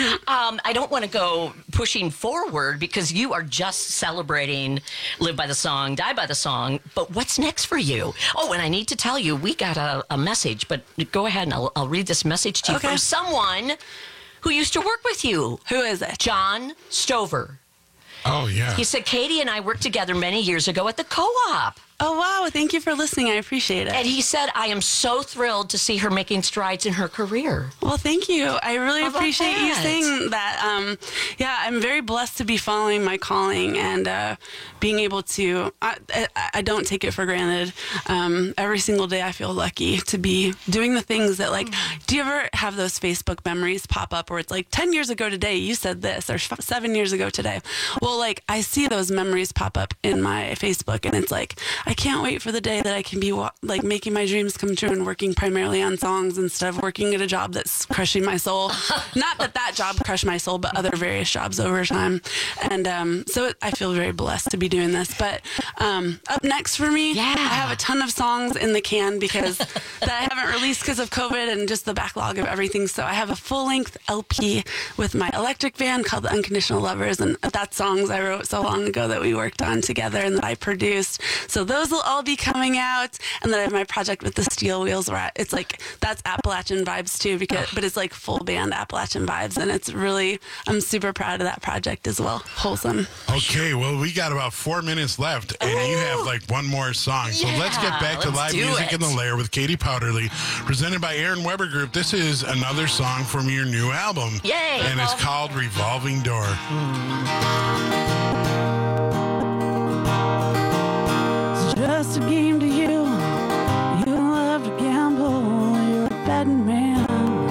I don't want to go pushing forward because you are just celebrating Live by the Song, Die by the Song. But what's next for you? Oh, and I need to tell you, we got a message, but go ahead and I'll read this message to you from someone who used to work with you.
Who is it?
John Stover.
Oh, yeah.
He said, Katie and I worked together many years ago at the co-op.
Oh, wow. Thank you for listening. I appreciate it.
And he said, I am so thrilled to see her making strides in her career.
Well, thank you. I really appreciate you saying that. Yeah, I'm very blessed to be following my calling and being able to, I don't take it for granted. Every single day I feel lucky to be doing the things that, like, do you ever have those Facebook memories pop up where it's like 10 years ago today you said this, or 7 years ago today? Well, like, I see those memories pop up in my Facebook, and it's like, I can't wait for the day that I can be like making my dreams come true and working primarily on songs instead of working at a job that's crushing my soul. Not that job crushed my soul, but other various jobs over time. And so I feel very blessed to be doing this. But up next for me, I have a ton of songs in the can because that I haven't released because of COVID and just the backlog of everything. So I have a full-length LP with my electric band called The Unconditional Lovers, and that's songs I wrote so long ago that we worked on together and that I produced. So those will all be coming out, and then I have my project with the Steel Wheels where it's like, that's Appalachian vibes too, but it's like full band Appalachian vibes, and it's really, I'm super proud of that project as well. Wholesome.
Okay, well, we got about 4 minutes left, and you have like one more song. So let's get back to live music in the Lair with Katie Powderly, presented by Aaron Weber Group. This is another song from your new album.
Yay!
And it's called Revolving Door.
Just a game to you. You love to gamble. You're a betting man.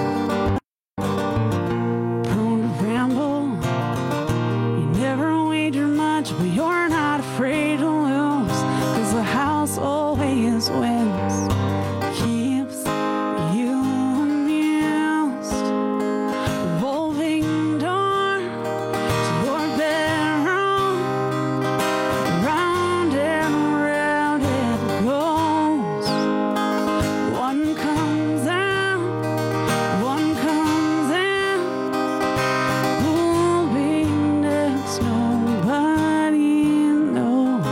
Prone to ramble. You never wager much, but you're not afraid to lose. 'Cause the house always wins. Keeps you amused. Revolving door to your bedroom. Round and round it goes. One comes out, one comes in. Who'll be next? Nobody knows.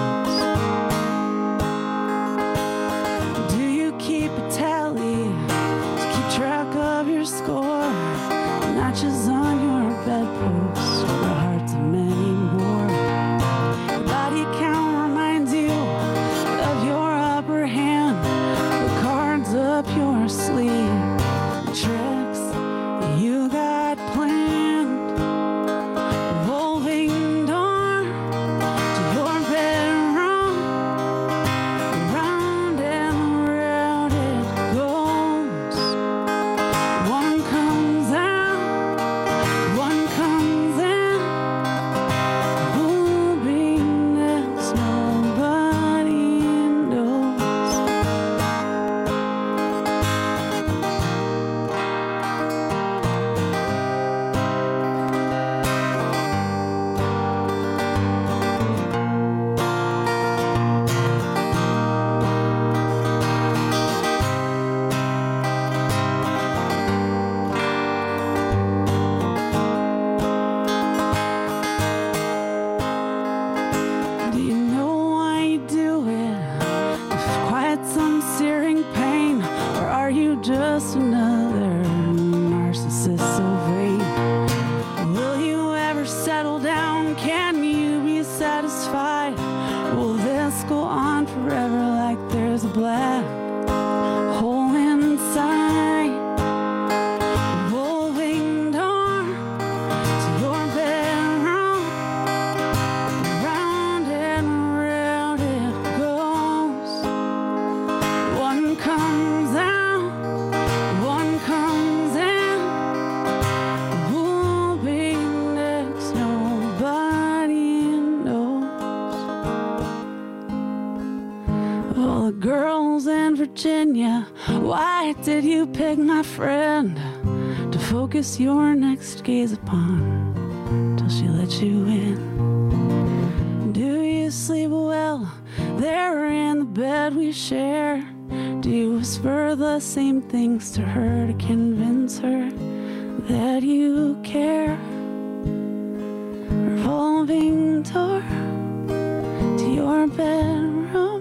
Do you keep a tally to keep track of your score? Notches on your bedpost, the hearts of many more. Your body count reminds you of your upper hand, the cards up your sleeve, the tricks you got planned. Revolving door to your bedroom. Round and round it goes. One comes out, Virginia. Why did you pick, my friend, to focus your next gaze upon till she let you in? Do you sleep well there in the bed we share? Do you whisper the same things to her to convince her that you care? Revolving door to your bedroom,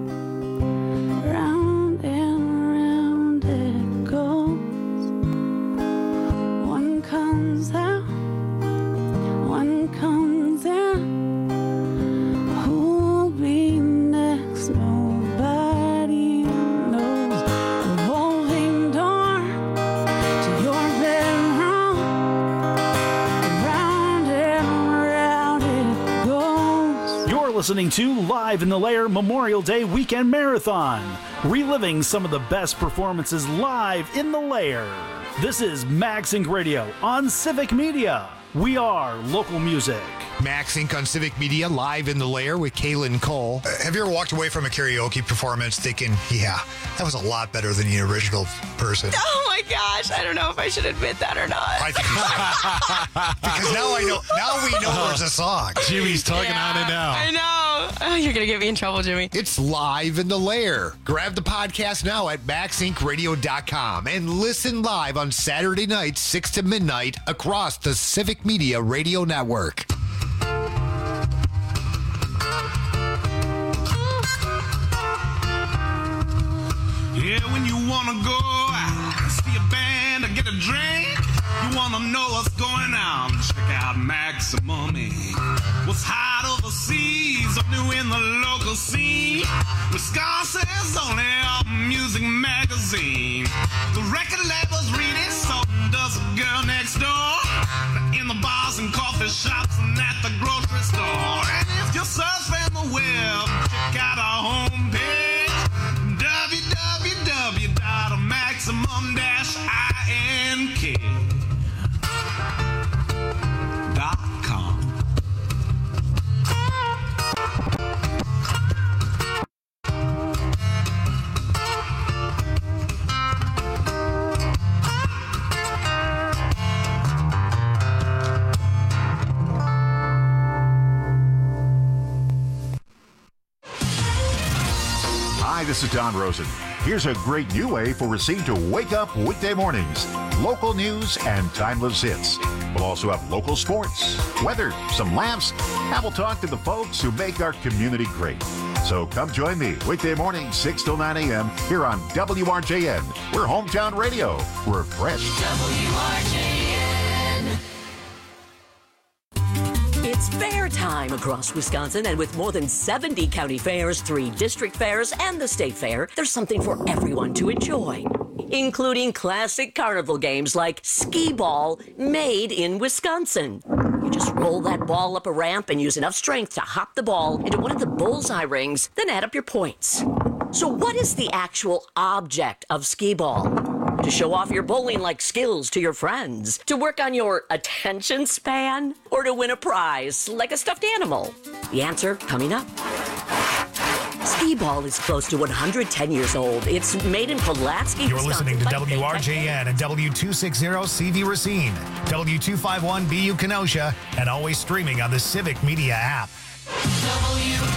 round and round it goes. One comes out, one comes in. Who'll be next? Nobody knows. Revolving door to your bedroom, round and round it goes.
You're listening to Live in the Lair Memorial Day Weekend Marathon, reliving some of the best performances live in the Lair. This is Max Inc. Radio on Civic Media. We are local music.
Max Inc. on Civic Media, live in the Lair with Kaylin Cole.
Have you ever walked away from a karaoke performance thinking, yeah, that was a lot better than the original person?
Oh my gosh, I don't know if I should admit that or not.
I think you should. Because now we know there's a song.
Jimmy's talking on it now.
I know. Oh, you're going to get me in trouble, Jimmy.
It's Live in the Lair. Grab the podcast now at maxincradio.com and listen live on Saturday nights, 6 to midnight, across the Civic Media Radio Network.
Yeah, when you wanna go out, see a band or get a drink, you wanna know what's going on, check out Maximum Inc. What's hot overseas or new in the local scene, Wisconsin's only music magazine. The record labels read it, so does a girl next door, in the bars and coffee shops and at the grocery store. And if you're surfing the web, check out our homepage, www.maximum-ink.com.
Hi, this is Don Rosen. Here's a great new way for Racine to wake up weekday mornings. Local news and timeless hits. We'll also have local sports, weather, some laughs, and we'll talk to the folks who make our community great. So come join me weekday mornings, 6 till 9 a.m. here on WRJN. We're hometown radio. We're fresh.
WRJN. It's fair time across Wisconsin, and with more than 70 county fairs, 3 district fairs, and the state fair, there's something for everyone to enjoy, including classic carnival games like skee ball, made in Wisconsin. You just roll that ball up a ramp and use enough strength to hop the ball into one of the bullseye rings, then add up your points. So what is the actual object of skee ball? To show off your bowling-like skills to your friends? To work on your attention span? Or to win a prize, like a stuffed animal? The answer coming up. Skee ball is close to 110 years old. It's made in Pulaski,
You're
Wisconsin.
listening to WRJN and W260CV Racine, W251BU Kenosha, and always streaming on the Civic Media app.